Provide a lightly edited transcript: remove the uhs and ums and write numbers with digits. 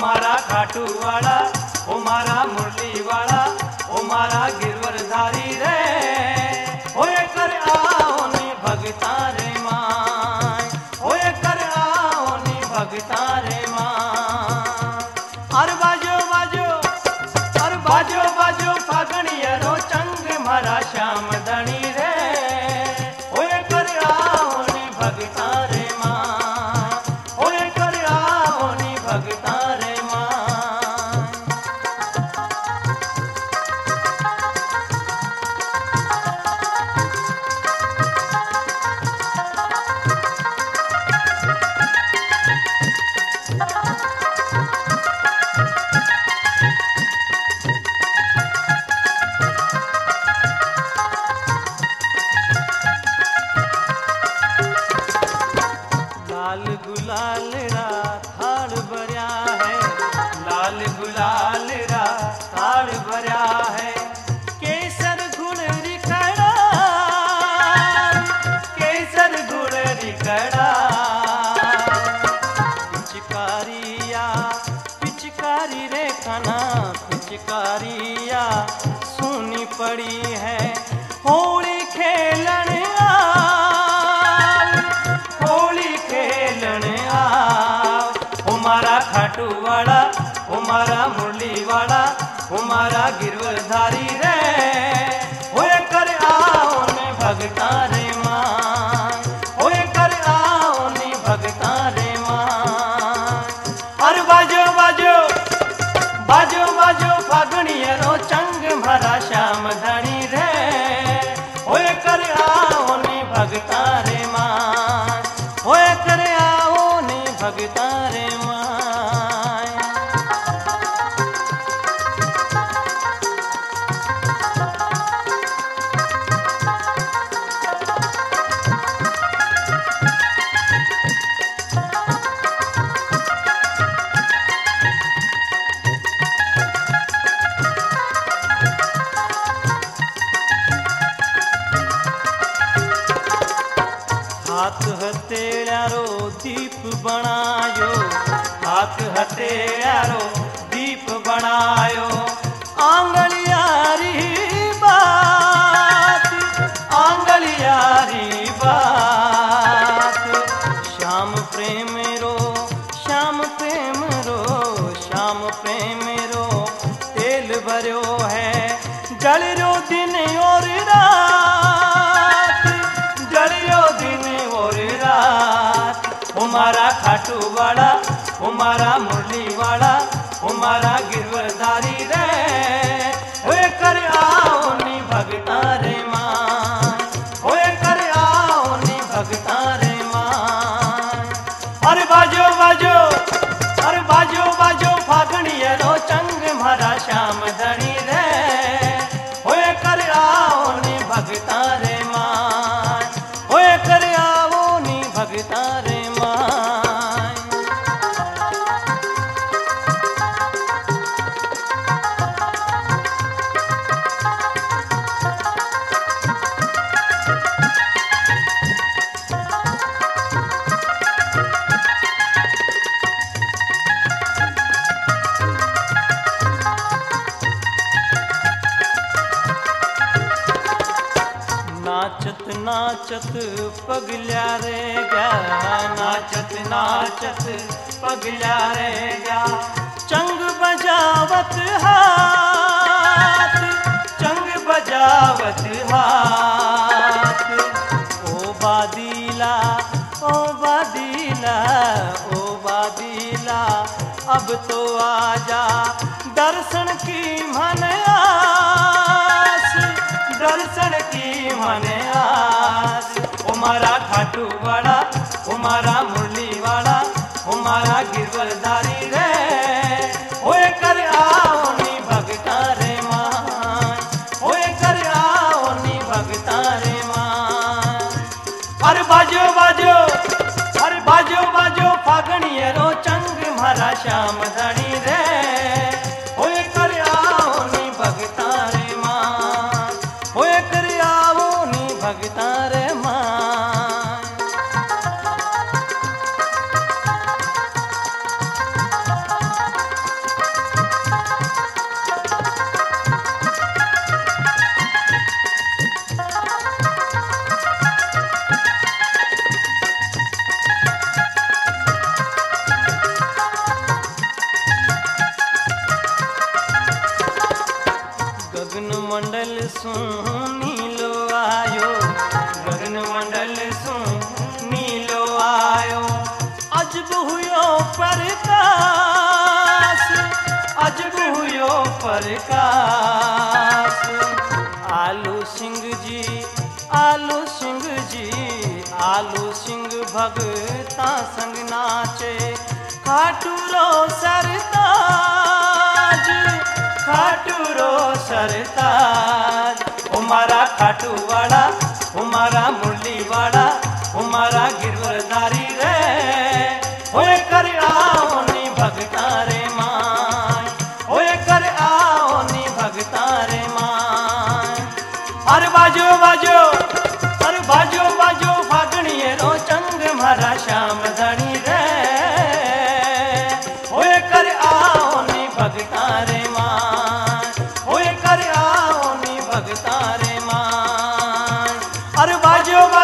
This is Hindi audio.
मारा खाटू वाला, ओ मारा मुरली वाला, ओ मारा गिरवरधारी रे, होए कर आओ नी भगता रे माय, होए कर आओ नी भगता रे माय। अर बाजो बाजो, अर बाजो बाजो फागणिया रो चंग मारा श्याम धनी रे, होए कर आओ नी भगता रे माय, होए कर आओ नी भगता रे माय। लाल गुलाल रा थाड़ भरया है, लाल गुलाल रा थाड़ भरया है, केसर गुड़ कड़ा, केसर गुड़ कड़ा। पिचकारिया पिचकारी रे खाना, पिचकारिया सुनी पड़ी है, होली खेलन होली खेलन आओ। ओ मारा खाटू वाला, ओ मारा मुरली वाला, ओ मारा गिरवरधारी रे, होए कर आओ ने भगता रे माय, होए कर आओ ने भगता रे माय। अरे बाजो बाजो, बाजो बाजो फागणिया रो चंग मारा श्याम धनी रे, होए कर आओ ने भगता रे माय, होए कर आओ ने भगता रे माय। हाथ हथेलियारो दीप बनायो, हाथ हथेलियारो दीप बनायो, आंगलियारी बात, आंगलियारी बात। श्याम प्रेम रो, श्याम प्रेम रो, श्याम प्रेम रो तेल भर्यो है, जल रो दिन और रात, जलियो दिन और रात। ओ मारा खाटू वाला, ओ मारा मुरली वाला, ओ मारा गिरवरधारी रे, होए कर आओ नी भगता रे माय, होए कर आओ नी भगता रे माय। अरे बाजो बाजो, अरे बाजो बाजो फागणिया रो चंग मारा श्याम धनी रे, होए कर आओ नी भगता रे माय, होए कर आओ नी भगता रे माय। नाचत नाचत पगल्या रे गया, नाचत नाचत पगल्या रे गया, चंग बजावत हाथ, चंग बजावत हाथ। ओ बादीला, ओ बादीला, ओ बादीला, अब तो आजा दर्शन की मन आस, दर्शन की मन आस। ओ मारा खाटू वाला, ओ मारा मुरली वाला, ओ मारा गिरवरधारी रे, होए कर आओ नी भगता रे माय, होए कर आओ नी भगता रे माय। अरे बाजो बाजो, अरे बाजो बाजो फागणिया रो चंग मारा श्याम धनी रे, होए कर आओ नी भगता रे माय, होए कर आओ नी भगता रे माय। आलू सिंह भगता संग नाचे खाटू रो सरताज, खाटू रो सरताज। उमारा खाटू वाला उमारा मुरली वाला उमारा गिरवरधारी रे होए कर आओ नी भगता रे माय, होए कर आओ नी भगता रे माय। अरे बाजो बाजो अरे बाजो बाजो फागणिये रो चंग मारा श्याम धनी रे होए कर आओ नी भगता रे माय, होए कर आओ नी भगता रे माय। अरे बाजो